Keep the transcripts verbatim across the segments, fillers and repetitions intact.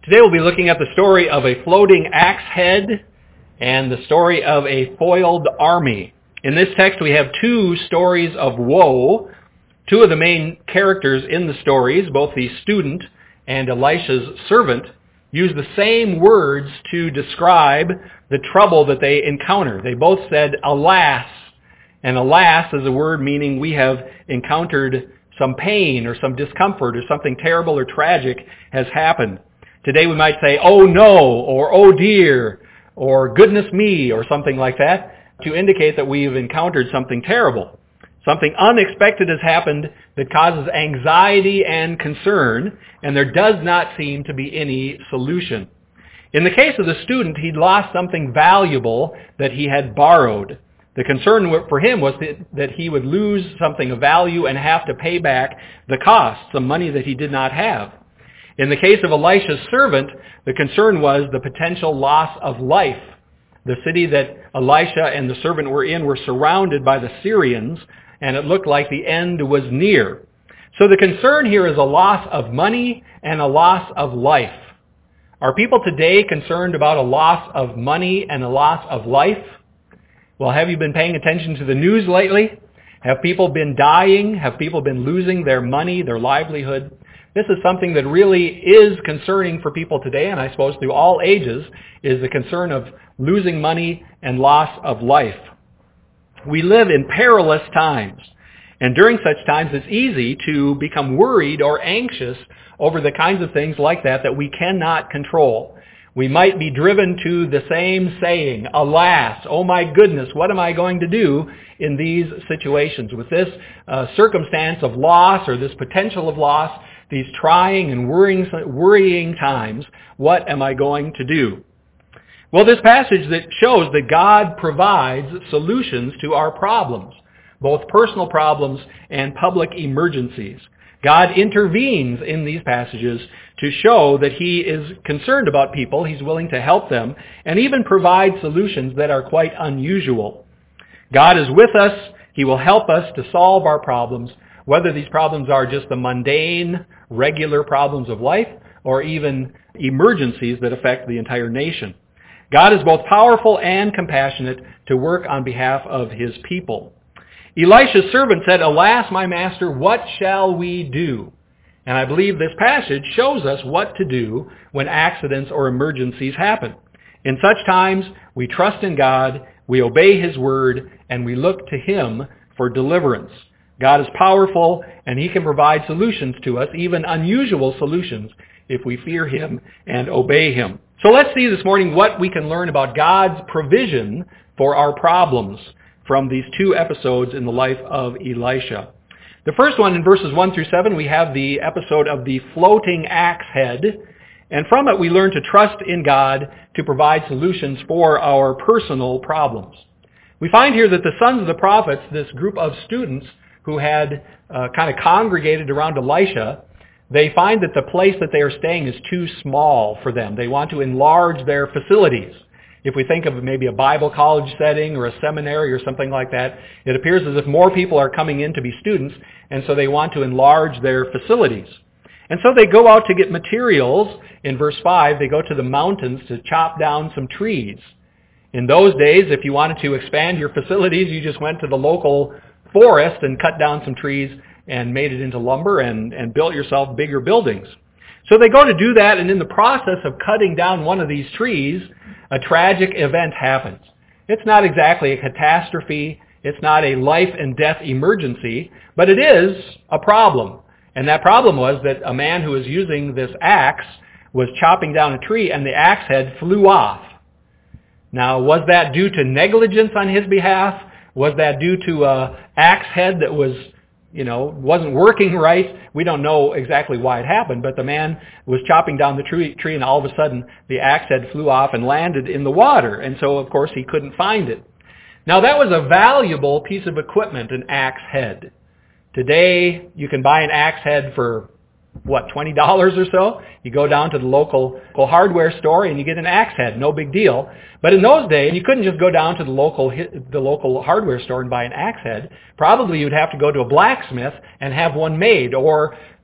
Today we'll be looking at the story of a floating axe head and the story of a foiled army. In this text we have two stories of woe. Two of the main characters in the stories, both the student and Elisha's servant, use the same words to describe the trouble that they encounter. They both said, alas. And alas is a word meaning we have encountered some pain or some discomfort or something terrible or tragic has happened. Today we might say, oh no, or oh dear, or goodness me, or something like that, to indicate that we've encountered something terrible. Something unexpected has happened that causes anxiety and concern, and there does not seem to be any solution. In the case of the student, he'd lost something valuable that he had borrowed. The concern for him was that, that he would lose something of value and have to pay back the cost, some money that he did not have. In the case of Elisha's servant, the concern was the potential loss of life. The city that Elisha and the servant were in were surrounded by the Syrians, and it looked like the end was near. So the concern here is a loss of money and a loss of life. Are people today concerned about a loss of money and a loss of life? Well, have you been paying attention to the news lately? Have people been dying? Have people been losing their money, their livelihood? This is something that really is concerning for people today, and I suppose through all ages, is the concern of losing money and loss of life. We live in perilous times, and during such times it's easy to become worried or anxious over the kinds of things like that that we cannot control. We might be driven to the same saying, alas, oh my goodness, what am I going to do in these situations? With this uh, circumstance of loss or this potential of loss, these trying and worrying, worrying times, what am I going to do? Well, this passage that shows that God provides solutions to our problems, both personal problems and public emergencies. God intervenes in these passages to show that he is concerned about people, he's willing to help them, and even provide solutions that are quite unusual. God is with us, he will help us to solve our problems, whether these problems are just the mundane, regular problems of life, or even emergencies that affect the entire nation. God is both powerful and compassionate to work on behalf of his people. Elisha's servant said, alas, my master, what shall we do? And I believe this passage shows us what to do when accidents or emergencies happen. In such times, we trust in God, we obey his word, and we look to him for deliverance. God is powerful, and he can provide solutions to us, even unusual solutions, if we fear him and obey him. So let's see this morning what we can learn about God's provision for our problems from these two episodes in the life of Elisha. The first one, in verses one through seven, we have the episode of the floating axe head, and from it we learn to trust in God to provide solutions for our personal problems. We find here that the sons of the prophets, this group of students who had uh, kind of congregated around Elisha, they find that the place that they are staying is too small for them. They want to enlarge their facilities. If we think of maybe a Bible college setting or a seminary or something like that, it appears as if more people are coming in to be students, and so they want to enlarge their facilities. And so they go out to get materials. In verse five, they go to the mountains to chop down some trees. In those days, if you wanted to expand your facilities, you just went to the local forest and cut down some trees and made it into lumber and, and built yourself bigger buildings. So they go to do that, and in the process of cutting down one of these trees, a tragic event happens. It's not exactly a catastrophe. It's not a life and death emergency, but it is a problem. And that problem was that a man who was using this axe was chopping down a tree, and the axe head flew off. Now, was that due to negligence on his behalf? Was that due to an axe head that was, you know, wasn't working right? We don't know exactly why it happened, but the man was chopping down the tree, tree and all of a sudden the axe head flew off and landed in the water. And so, of course, he couldn't find it. Now, that was a valuable piece of equipment, an axe head. Today, you can buy an axe head for, what, twenty dollars or so? You go down to the local, local hardware store and you get an axe head, no big deal. But in those days, you couldn't just go down to the local the local hardware store and buy an axe head. Probably you'd have to go to a blacksmith and have one made, or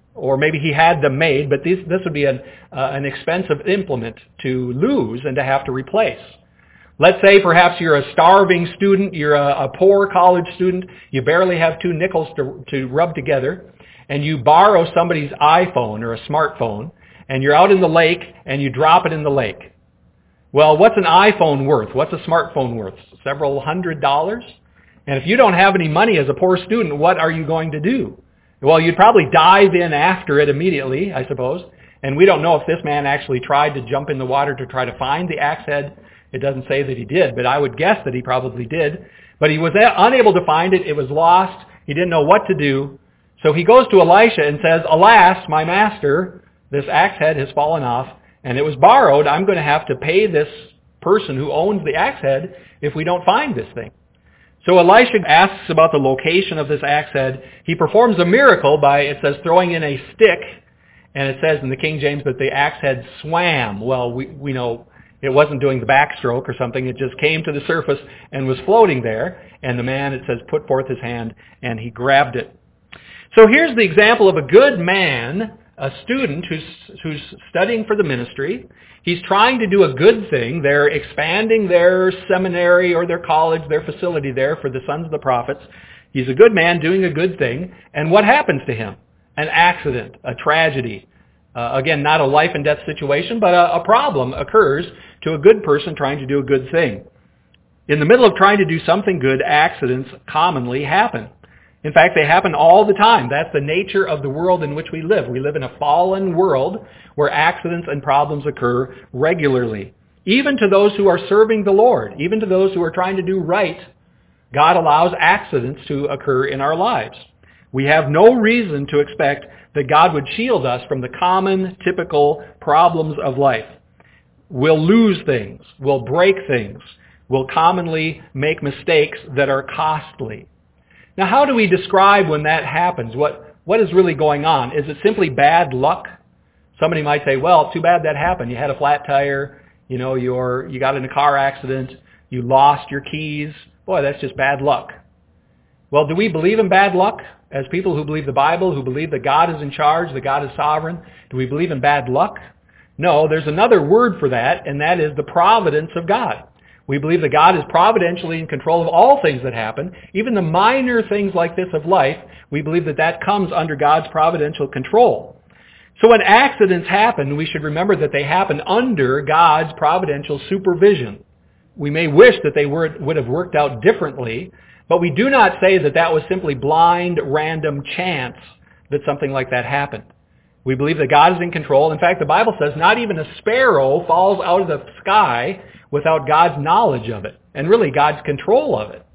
Or maybe he had them made, but these, this would be an, uh, an expensive implement to lose and to have to replace. Let's say perhaps you're a starving student, you're a, a poor college student, you barely have two nickels to, to rub together, and you borrow somebody's iPhone or a smartphone, and you're out in the lake, and you drop it in the lake. Well, what's an iPhone worth? What's a smartphone worth? Several hundred dollars? And if you don't have any money as a poor student, what are you going to do? Well, you'd probably dive in after it immediately, I suppose. And we don't know if this man actually tried to jump in the water to try to find the axe head. It doesn't say that he did, but I would guess that he probably did. But he was unable to find it. It was lost. He didn't know what to do. So he goes to Elisha and says, "Alas, my master, this axe head has fallen off, and it was borrowed. I'm going to have to pay this person who owns the axe head if we don't find this thing." So Elisha asks about the location of this axe head. He performs a miracle by, it says, throwing in a stick, and it says in the King James that the axe head swam. Well, we, we know it wasn't doing the backstroke or something. It just came to the surface and was floating there, and the man, it says, put forth his hand, and he grabbed it. So here's the example of a good man, a student who's, who's studying for the ministry. He's trying to do a good thing. They're expanding their seminary or their college, their facility there for the sons of the prophets. He's a good man doing a good thing. And what happens to him? An accident, a tragedy. Uh, again, not a life and death situation, but a, a problem occurs to a good person trying to do a good thing. In the middle of trying to do something good, accidents commonly happen. In fact, they happen all the time. That's the nature of the world in which we live. We live in a fallen world where accidents and problems occur regularly. Even to those who are serving the Lord, even to those who are trying to do right, God allows accidents to occur in our lives. We have no reason to expect that God would shield us from the common, typical problems of life. We'll lose things. We'll break things. We'll commonly make mistakes that are costly. Now, how do we describe when that happens? What, what is really going on? Is it simply bad luck? Somebody might say, well, too bad that happened. You had a flat tire, you know, you're, you got in a car accident, you lost your keys. Boy, that's just bad luck. Well, do we believe in bad luck as people who believe the Bible, who believe that God is in charge, that God is sovereign? Do we believe in bad luck? No, there's another word for that, and that is the providence of God. We believe that God is providentially in control of all things that happen, even the minor things like this of life. We believe that that comes under God's providential control. So when accidents happen, we should remember that they happen under God's providential supervision. We may wish that they were, would have worked out differently, but we do not say that that was simply blind, random chance that something like that happened. We believe that God is in control. In fact, the Bible says not even a sparrow falls out of the sky without God's knowledge of it, and really God's control of it.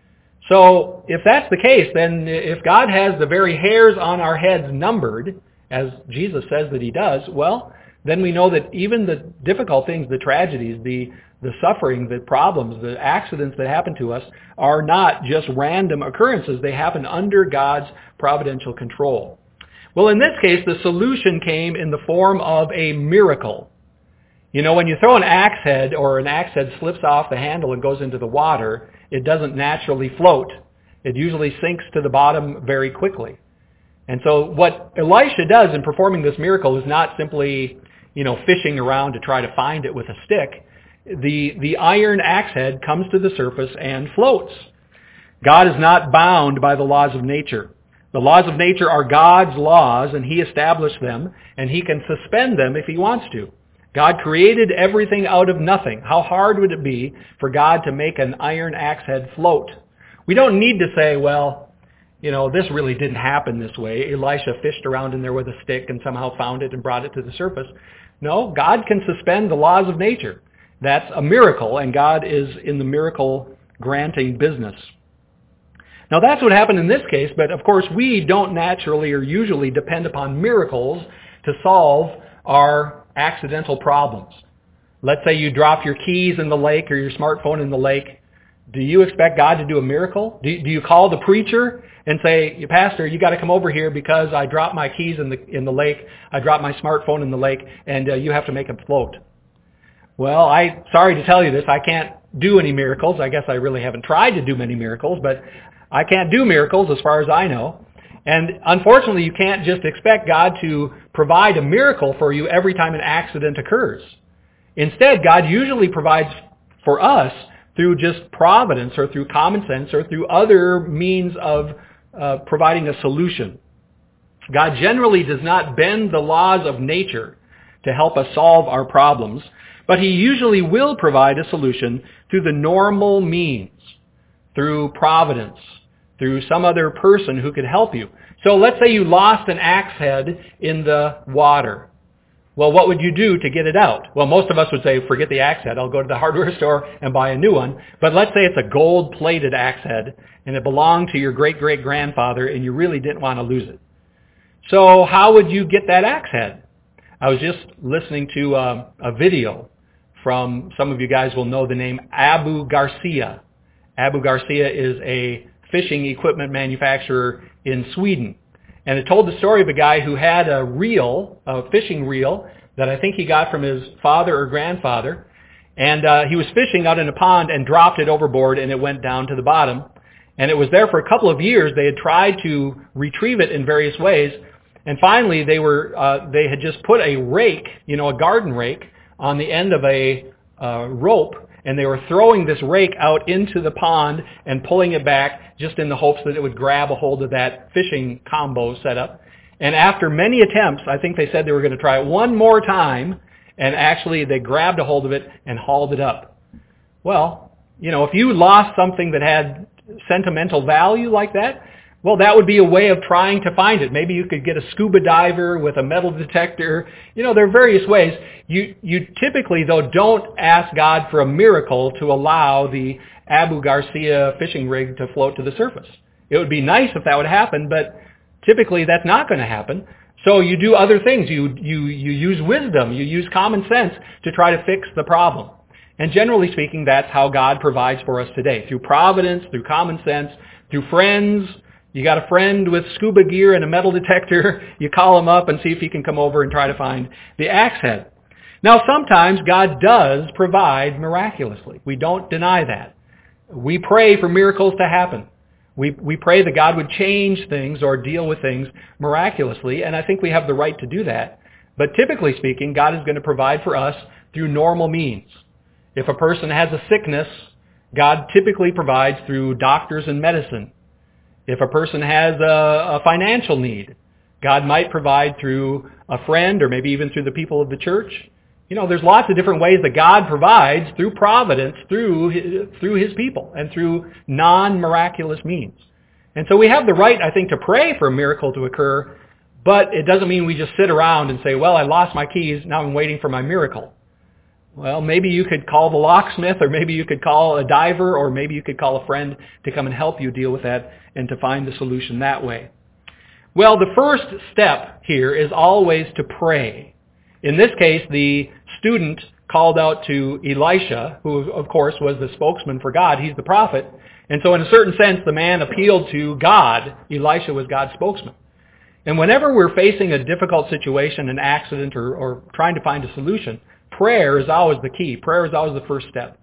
So if that's the case, then if God has the very hairs on our heads numbered, as Jesus says that he does, well, then we know that even the difficult things, the tragedies, the, the suffering, the problems, the accidents that happen to us are not just random occurrences. They happen under God's providential control. Well, in this case, the solution came in the form of a miracle. You know, when you throw an axe head or an axe head slips off the handle and goes into the water, it doesn't naturally float. It usually sinks to the bottom very quickly. And so what Elisha does in performing this miracle is not simply, you know, fishing around to try to find it with a stick. The, the iron axe head comes to the surface and floats. God is not bound by the laws of nature. The laws of nature are God's laws, and he established them, and he can suspend them if he wants to. God created everything out of nothing. How hard would it be for God to make an iron axe head float? We don't need to say, well, you know, this really didn't happen this way. Elisha fished around in there with a stick and somehow found it and brought it to the surface. No, God can suspend the laws of nature. That's a miracle, and God is in the miracle granting business. Now that's what happened in this case, but of course we don't naturally or usually depend upon miracles to solve our accidental problems. Let's say you drop your keys in the lake or your smartphone in the lake. Do you expect God to do a miracle? Do, do you call the preacher and say, Pastor, you got to come over here because I dropped my keys in the in the lake, I dropped my smartphone in the lake, and uh, you have to make them float? Well, I'm sorry to tell you this, I can't do any miracles. I guess I really haven't tried to do many miracles, but I can't do miracles as far as I know. And unfortunately, you can't just expect God to provide a miracle for you every time an accident occurs. Instead, God usually provides for us through just providence or through common sense or through other means of uh, providing a solution. God generally does not bend the laws of nature to help us solve our problems, but he usually will provide a solution through the normal means, through providence, through some other person who could help you. So let's say you lost an axe head in the water. Well, what would you do to get it out? Well, most of us would say, forget the axe head. I'll go to the hardware store and buy a new one. But let's say it's a gold-plated axe head, and it belonged to your great-great-grandfather, and you really didn't want to lose it. So how would you get that axe head? I was just listening to uh, a video from, some of you guys will know the name Abu Garcia. Abu Garcia is a fishing equipment manufacturer in Sweden. And it told the story of a guy who had a reel, a fishing reel, that I think he got from his father or grandfather. And uh, he was fishing out in a pond and dropped it overboard, and it went down to the bottom. And it was there for a couple of years. They had tried to retrieve it in various ways. And finally, they were uh, they had just put a rake, you know, a garden rake, on the end of a uh, rope, and they were throwing this rake out into the pond and pulling it back just in the hopes that it would grab a hold of that fishing combo setup. And after many attempts, I think they said they were going to try it one more time, and actually they grabbed a hold of it and hauled it up. Well, you know, if you lost something that had sentimental value like that, well, that would be a way of trying to find it. Maybe you could get a scuba diver with a metal detector. You know, there are various ways. You you typically, though, don't ask God for a miracle to allow the Abu Garcia fishing rig to float to the surface. It would be nice if that would happen, but typically that's not going to happen. So you do other things. You you you use wisdom. You use common sense to try to fix the problem. And generally speaking, that's how God provides for us today, through providence, through common sense, through friends. You got a friend with scuba gear and a metal detector, you call him up and see if he can come over and try to find the axe head. Now, sometimes God does provide miraculously. We don't deny that. We pray for miracles to happen. We we pray that God would change things or deal with things miraculously, and I think we have the right to do that. But typically speaking, God is going to provide for us through normal means. If a person has a sickness, God typically provides through doctors and medicine. If a person has a, a financial need, God might provide through a friend or maybe even through the people of the church. You know, there's lots of different ways that God provides through providence, through his, through his people, and through non-miraculous means. And so we have the right, I think, to pray for a miracle to occur, but it doesn't mean we just sit around and say, well, I lost my keys, now I'm waiting for my miracle. Well, maybe you could call the locksmith, or maybe you could call a diver, or maybe you could call a friend to come and help you deal with that and to find the solution that way. Well, the first step here is always to pray. In this case, the student called out to Elisha, who of course was the spokesman for God. He's the prophet. And so in a certain sense, the man appealed to God. Elisha was God's spokesman. And whenever we're facing a difficult situation, an accident, or, or trying to find a solution, prayer is always the key. Prayer is always the first step.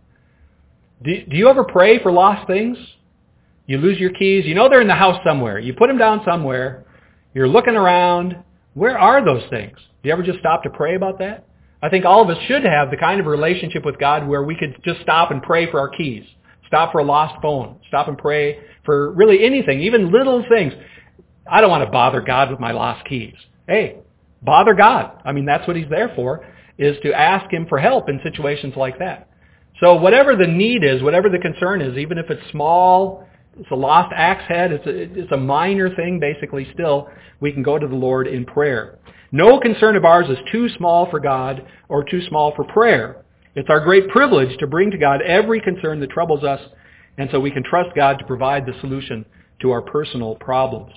Do, do you ever pray for lost things? You lose your keys. You know they're in the house somewhere. You put them down somewhere. You're looking around. Where are those things? Do you ever just stop to pray about that? I think all of us should have the kind of relationship with God where we could just stop and pray for our keys. Stop for a lost phone. Stop and pray for really anything, even little things. I don't want to bother God with my lost keys. Hey, bother God. I mean, that's what he's there for, is to ask him for help in situations like that. So whatever the need is, whatever the concern is, even if it's small, it's a lost axe head, it's a, it's a minor thing basically still, we can go to the Lord in prayer. No concern of ours is too small for God or too small for prayer. It's our great privilege to bring to God every concern that troubles us, and so we can trust God to provide the solution to our personal problems.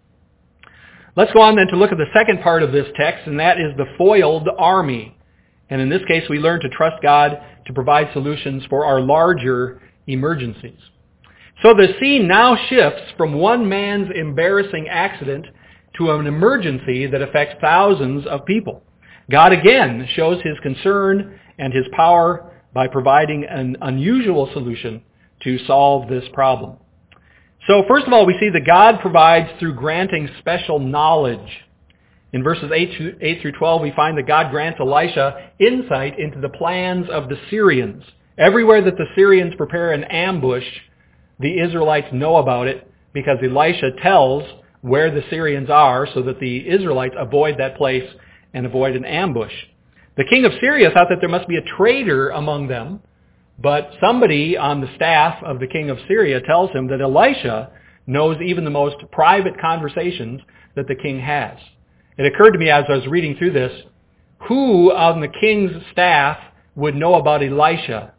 Let's go on then to look at the second part of this text, and that is the foiled army. And in this case, we learn to trust God to provide solutions for our larger emergencies. So the scene now shifts from one man's embarrassing accident to an emergency that affects thousands of people. God again shows his concern and his power by providing an unusual solution to solve this problem. So first of all, we see that God provides through granting special knowledge. In verses eight through twelve, we find that God grants Elisha insight into the plans of the Syrians. Everywhere that the Syrians prepare an ambush, the Israelites know about it because Elisha tells where the Syrians are so that the Israelites avoid that place and avoid an ambush. The king of Syria thought that there must be a traitor among them, but somebody on the staff of the king of Syria tells him that Elisha knows even the most private conversations that the king has. It occurred to me as I was reading through this, who on the king's staff would know about Elisha?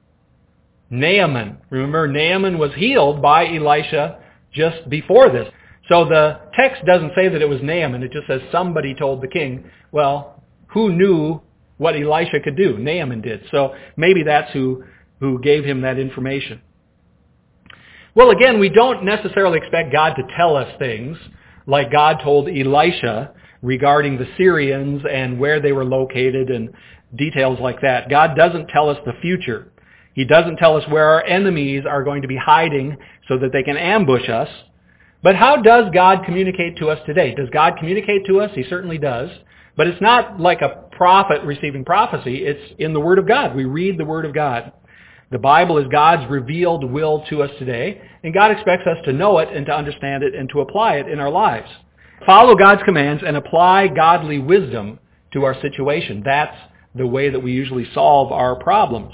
Naaman. Remember, Naaman was healed by Elisha just before this. So the text doesn't say that it was Naaman. It just says somebody told the king. Well, who knew what Elisha could do? Naaman did. So maybe that's who, who gave him that information. Well, again, we don't necessarily expect God to tell us things like God told Elisha regarding the Syrians and where they were located and details like that. God doesn't tell us the future. He doesn't tell us where our enemies are going to be hiding so that they can ambush us. But how does God communicate to us today? Does God communicate to us? He certainly does. But it's not like a prophet receiving prophecy. It's in the Word of God. We read the Word of God. The Bible is God's revealed will to us today, and God expects us to know it and to understand it and to apply it in our lives. Follow God's commands and apply godly wisdom to our situation. That's the way that we usually solve our problems.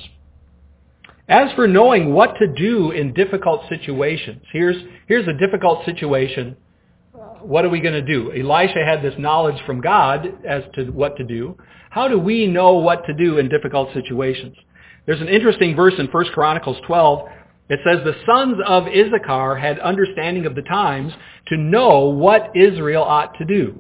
As for knowing what to do in difficult situations, here's, here's a difficult situation. What are we going to do? Elisha had this knowledge from God as to what to do. How do we know what to do in difficult situations? There's an interesting verse in First Chronicles twelve. It says, the sons of Issachar had understanding of the times to know what Israel ought to do.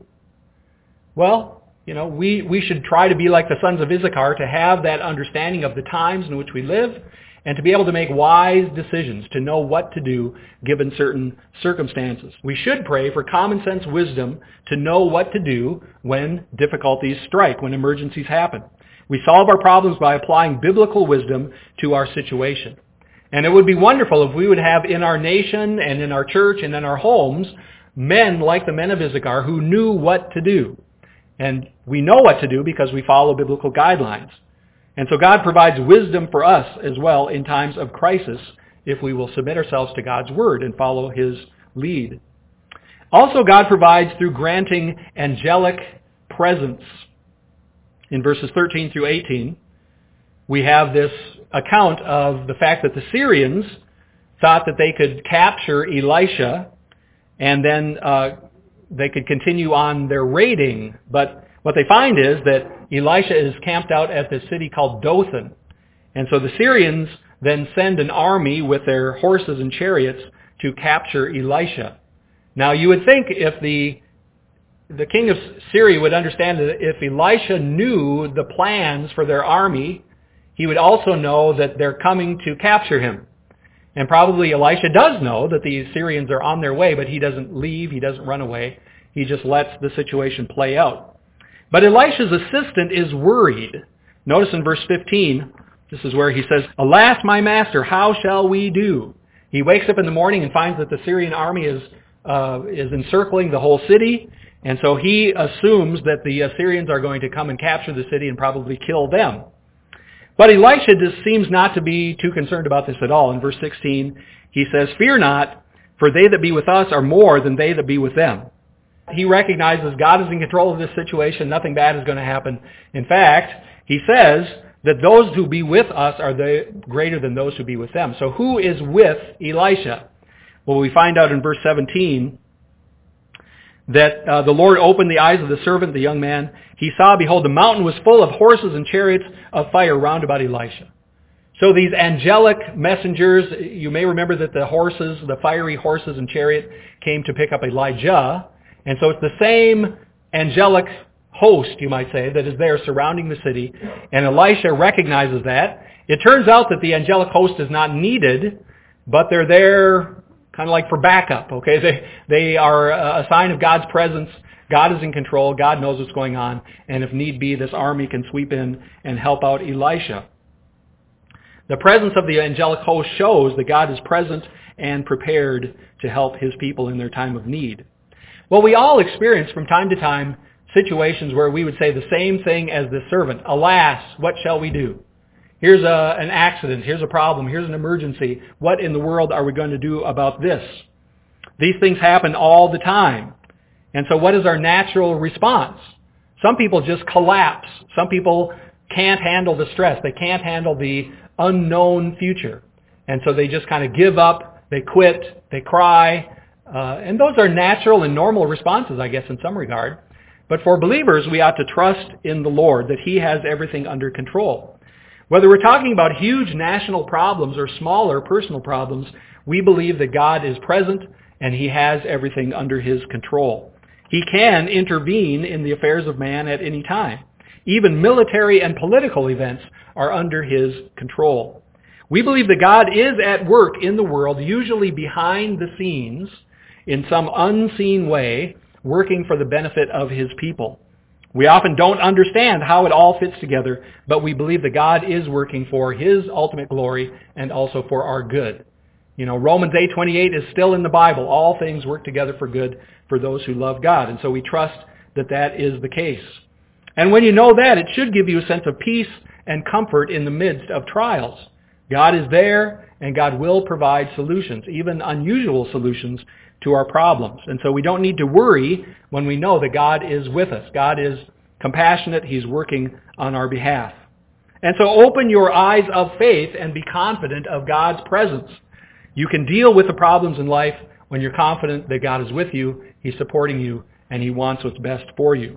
Well, you know, we, we should try to be like the sons of Issachar, to have that understanding of the times in which we live and to be able to make wise decisions, to know what to do given certain circumstances. We should pray for common sense wisdom to know what to do when difficulties strike, when emergencies happen. We solve our problems by applying biblical wisdom to our situation. And it would be wonderful if we would have in our nation and in our church and in our homes men like the men of Issachar who knew what to do. And we know what to do because we follow biblical guidelines. And so God provides wisdom for us as well in times of crisis if we will submit ourselves to God's word and follow his lead. Also, God provides through granting angelic presence. In verses thirteen through eighteen, we have this account of the fact that the Syrians thought that they could capture Elisha and then uh, they could continue on their raiding. But what they find is that Elisha is camped out at this city called Dothan. And so the Syrians then send an army with their horses and chariots to capture Elisha. Now you would think if the the king of Syria would understand that if Elisha knew the plans for their army, he would also know that they're coming to capture him. And probably Elisha does know that the Syrians are on their way, but he doesn't leave, he doesn't run away. He just lets the situation play out. But Elisha's assistant is worried. Notice in verse fifteen, this is where he says, "Alas, my master, how shall we do?" He wakes up in the morning and finds that the Syrian army is uh, is encircling the whole city. And so he assumes that the Assyrians are going to come and capture the city and probably kill them. But Elisha just seems not to be too concerned about this at all. In verse sixteen, he says, "Fear not, for they that be with us are more than they that be with them." He recognizes God is in control of this situation. Nothing bad is going to happen. In fact, he says that those who be with us are the greater than those who be with them. So who is with Elisha? Well, we find out in verse seventeen that uh, the Lord opened the eyes of the servant, the young man. He saw, behold, the mountain was full of horses and chariots of fire round about Elisha. So these angelic messengers, you may remember that the horses, the fiery horses and chariot came to pick up Elijah. And so it's the same angelic host, you might say, that is there surrounding the city. And Elisha recognizes that. It turns out that the angelic host is not needed, but they're there kind of like for backup, okay? They they are a sign of God's presence. God is in control. God knows what's going on. And if need be, this army can sweep in and help out Elisha. The presence of the angelic host shows that God is present and prepared to help his people in their time of need. Well, we all experience from time to time situations where we would say the same thing as the servant. Alas, what shall we do? Here's a, an accident. Here's a problem. Here's an emergency. What in the world are we going to do about this? These things happen all the time. And so what is our natural response? Some people just collapse. Some people can't handle the stress. They can't handle the unknown future. And so they just kind of give up. They quit. They cry. Uh, and those are natural and normal responses, I guess, in some regard. But for believers, we ought to trust in the Lord that he has everything under control. Whether we're talking about huge national problems or smaller personal problems, we believe that God is present and he has everything under his control. He can intervene in the affairs of man at any time. Even military and political events are under his control. We believe that God is at work in the world, usually behind the scenes, in some unseen way, working for the benefit of his people. We often don't understand how it all fits together, but we believe that God is working for his ultimate glory and also for our good. You know, Romans eight twenty-eight is still in the Bible. All things work together for good for those who love God. And so we trust that that is the case. And when you know that, it should give you a sense of peace and comfort in the midst of trials. God is there, and God will provide solutions, even unusual solutions to our problems. And so we don't need to worry when we know that God is with us. God is compassionate. He's working on our behalf. And so open your eyes of faith and be confident of God's presence. You can deal with the problems in life when you're confident that God is with you, he's supporting you, and he wants what's best for you.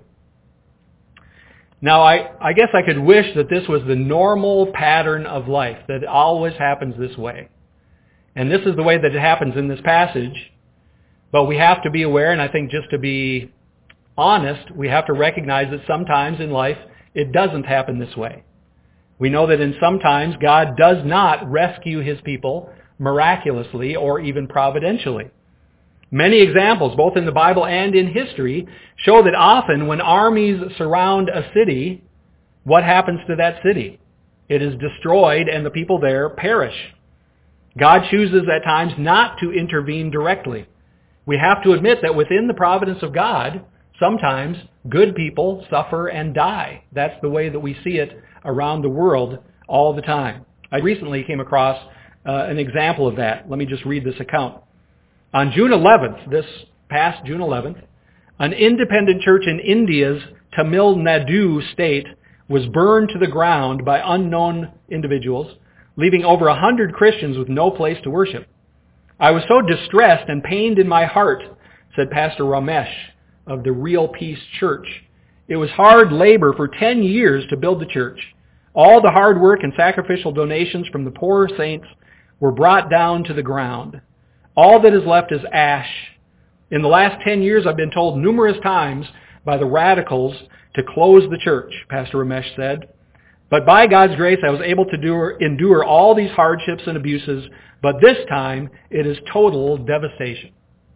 Now, I, I guess I could wish that this was the normal pattern of life, that it always happens this way. And this is the way that it happens in this passage. But we have to be aware, and I think just to be honest, we have to recognize that sometimes in life it doesn't happen this way. We know that in some times God does not rescue his people miraculously or even providentially. Many examples, both in the Bible and in history, show that often when armies surround a city, what happens to that city? It is destroyed and the people there perish. God chooses at times not to intervene directly. We have to admit that within the providence of God, sometimes good people suffer and die. That's the way that we see it around the world all the time. I recently came across uh, an example of that. Let me just read this account. On June eleventh, this past June eleventh, an independent church in India's Tamil Nadu state was burned to the ground by unknown individuals, leaving over a hundred Christians with no place to worship. I was so distressed and pained in my heart, said Pastor Ramesh of the Real Peace Church. It was hard labor for ten years to build the church. All the hard work and sacrificial donations from the poorer saints were brought down to the ground. All that is left is ash. In the last ten years, I've been told numerous times by the radicals to close the church, Pastor Ramesh said. But by God's grace, I was able to do, endure all these hardships and abuses, but this time it is total devastation.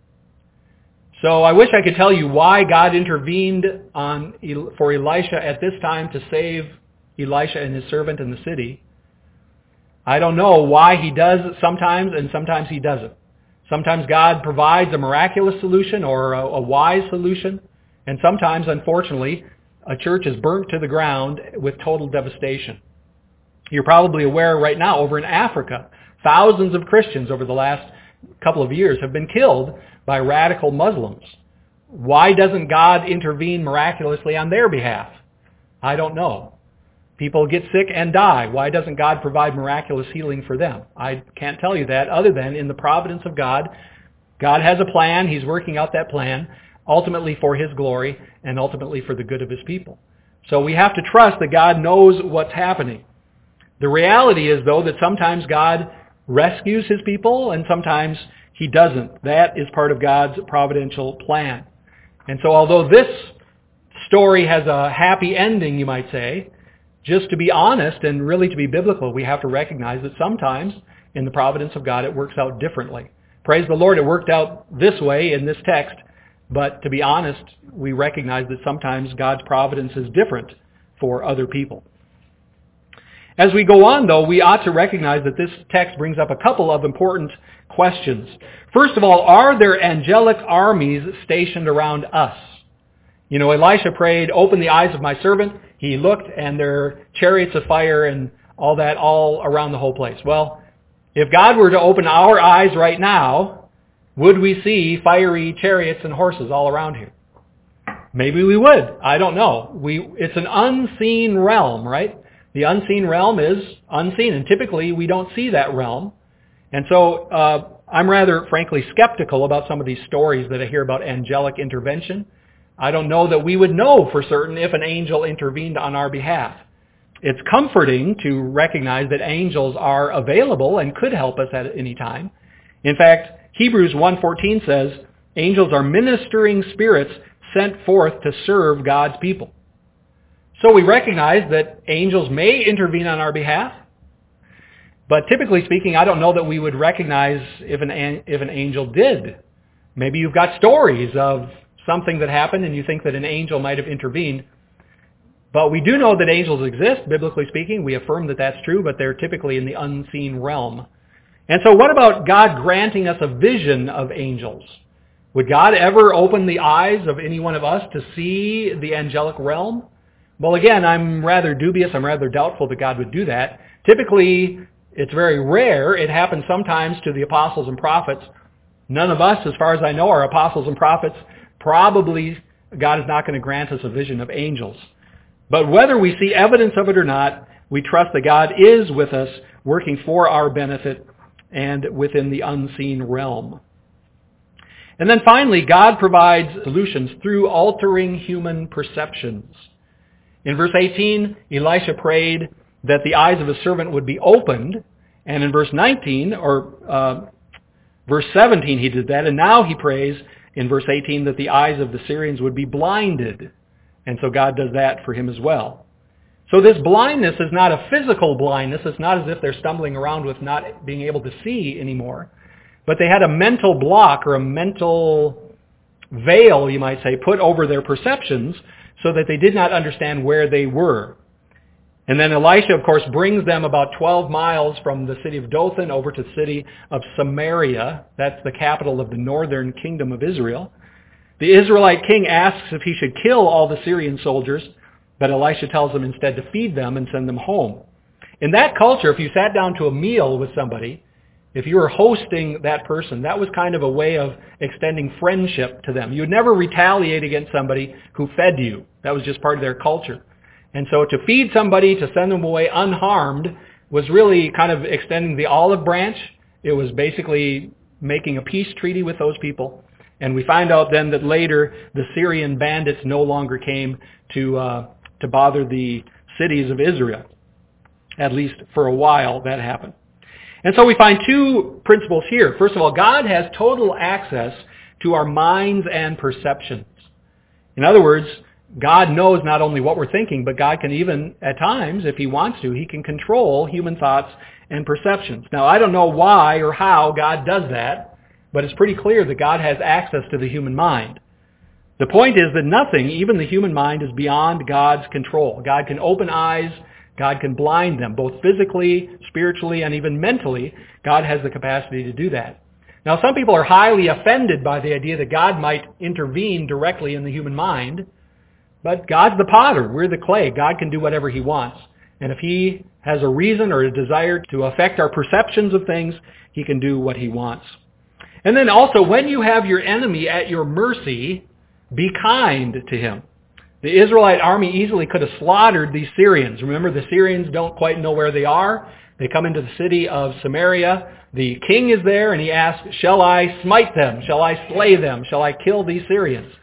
So I wish I could tell you why God intervened on, for Elisha at this time to save Elisha and his servant in the city. I don't know why he does sometimes, and sometimes he doesn't. Sometimes God provides a miraculous solution or a, a wise solution, and sometimes, unfortunately, a church is burnt to the ground with total devastation. You're probably aware right now over in Africa, thousands of Christians over the last couple of years have been killed by radical Muslims. Why doesn't God intervene miraculously on their behalf? I don't know. People get sick and die. Why doesn't God provide miraculous healing for them? I can't tell you that other than in the providence of God, God has a plan. He's working out that plan, ultimately for his glory and ultimately for the good of his people. So we have to trust that God knows what's happening. The reality is, though, that sometimes God rescues his people and sometimes he doesn't. That is part of God's providential plan. And so although this story has a happy ending, you might say, just to be honest and really to be biblical, we have to recognize that sometimes in the providence of God it works out differently. Praise the Lord, it worked out this way in this text, but to be honest, we recognize that sometimes God's providence is different for other people. As we go on, though, we ought to recognize that this text brings up a couple of important questions. First of all, are there angelic armies stationed around us? You know, Elisha prayed, open the eyes of my servant. He looked, and there are chariots of fire and all that all around the whole place. Well, if God were to open our eyes right now, would we see fiery chariots and horses all around here? Maybe we would. I don't know. We, it's an unseen realm, right? The unseen realm is unseen, and typically we don't see that realm. And so uh, I'm rather, frankly, skeptical about some of these stories that I hear about angelic intervention. I don't know that we would know for certain if an angel intervened on our behalf. It's comforting to recognize that angels are available and could help us at any time. In fact, Hebrews one fourteen says, angels are ministering spirits sent forth to serve God's people. So we recognize that angels may intervene on our behalf, but typically speaking, I don't know that we would recognize if an if an angel did. Maybe you've got stories of something that happened and you think that an angel might have intervened. But we do know that angels exist, biblically speaking. We affirm that that's true, but they're typically in the unseen realm. And so what about God granting us a vision of angels? Would God ever open the eyes of any one of us to see the angelic realm? Well, again, I'm rather dubious. I'm rather doubtful that God would do that. Typically, it's very rare. It happens sometimes to the apostles and prophets. None of us, as far as I know, are apostles and prophets. Probably God is not going to grant us a vision of angels. But whether we see evidence of it or not, we trust that God is with us, working for our benefit and within the unseen realm. And then finally, God provides solutions through altering human perceptions. In verse eighteen, Elisha prayed that the eyes of his servant would be opened. And in verse nineteen, or uh, verse seventeen, he did that. And now he prays in verse eighteen that the eyes of the Syrians would be blinded. And so God does that for him as well. So this blindness is not a physical blindness. It's not as if they're stumbling around with not being able to see anymore. But they had a mental block or a mental veil, you might say, put over their perceptions so that they did not understand where they were. And then Elisha, of course, brings them about twelve miles from the city of Dothan over to the city of Samaria. That's the capital of the northern kingdom of Israel. The Israelite king asks if he should kill all the Syrian soldiers, but Elisha tells them instead to feed them and send them home. In that culture, if you sat down to a meal with somebody, if you were hosting that person, that was kind of a way of extending friendship to them. You would never retaliate against somebody who fed you. That was just part of their culture. And so to feed somebody, to send them away unharmed, was really kind of extending the olive branch. It was basically making a peace treaty with those people. And we find out then that later the Syrian bandits no longer came to uh, to bother the cities of Israel. At least for a while that happened. And so we find two principles here. First of all, God has total access to our minds and perceptions. In other words, God knows not only what we're thinking, but God can even, at times, if he wants to, he can control human thoughts and perceptions. Now, I don't know why or how God does that, but it's pretty clear that God has access to the human mind. The point is that nothing, even the human mind, is beyond God's control. God can open eyes. God can blind them, both physically, spiritually, and even mentally. God has the capacity to do that. Now, some people are highly offended by the idea that God might intervene directly in the human mind, but God's the potter. We're the clay. God can do whatever he wants. And if he has a reason or a desire to affect our perceptions of things, he can do what he wants. And then also, when you have your enemy at your mercy, be kind to him. The Israelite army easily could have slaughtered these Syrians. Remember, the Syrians don't quite know where they are. They come into the city of Samaria. The king is there, and he asks, shall I smite them? Shall I slay them? Shall I kill these Syrians?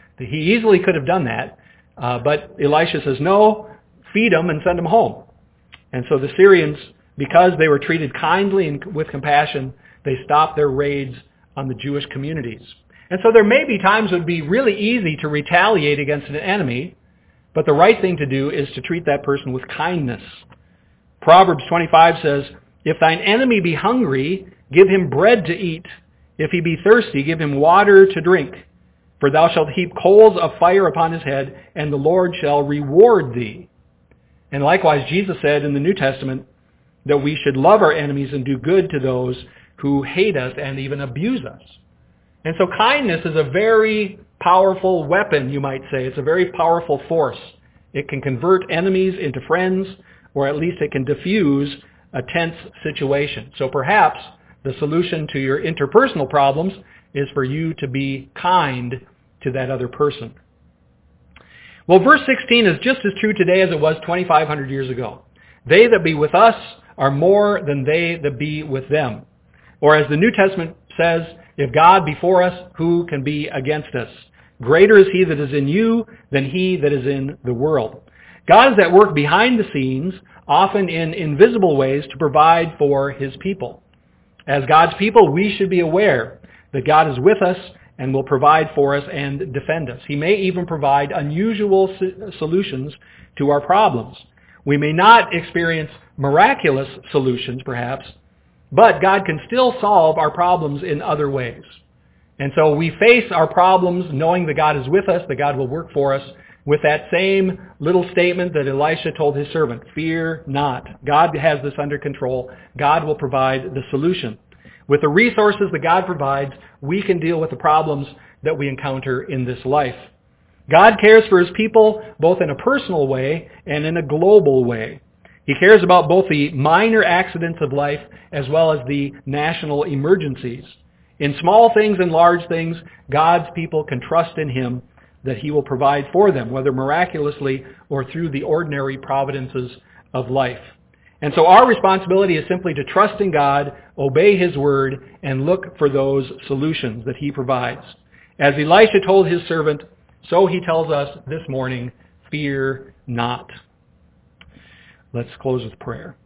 He easily could have done that. Uh, but Elisha says, no, feed them and send them home. And so the Syrians, because they were treated kindly and with compassion, they stopped their raids on the Jewish communities. And so there may be times it would be really easy to retaliate against an enemy, but the right thing to do is to treat that person with kindness. Proverbs twenty-five says, if thine enemy be hungry, give him bread to eat. If he be thirsty, give him water to drink. For thou shalt heap coals of fire upon his head, and the Lord shall reward thee. And likewise, Jesus said in the New Testament that we should love our enemies and do good to those who hate us and even abuse us. And so kindness is a very powerful weapon, you might say. It's a very powerful force. It can convert enemies into friends, or at least it can diffuse a tense situation. So perhaps the solution to your interpersonal problems is for you to be kind to that other person. Well, verse sixteen is just as true today as it was twenty-five hundred years ago. They that be with us are more than they that be with them. Or as the New Testament says, if God be for us, who can be against us? Greater is he that is in you than he that is in the world. God is at work behind the scenes, often in invisible ways, to provide for his people. As God's people, we should be aware that God is with us and will provide for us and defend us. He may even provide unusual solutions to our problems. We may not experience miraculous solutions, perhaps, but God can still solve our problems in other ways. And so we face our problems knowing that God is with us, that God will work for us, with that same little statement that Elisha told his servant, fear not. God has this under control. God will provide the solution. With the resources that God provides, we can deal with the problems that we encounter in this life. God cares for his people both in a personal way and in a global way. He cares about both the minor accidents of life as well as the national emergencies. In small things and large things, God's people can trust in him that he will provide for them, whether miraculously or through the ordinary providences of life. And so our responsibility is simply to trust in God, obey his word, and look for those solutions that he provides. As Elisha told his servant, so he tells us this morning, fear not. Let's close with prayer.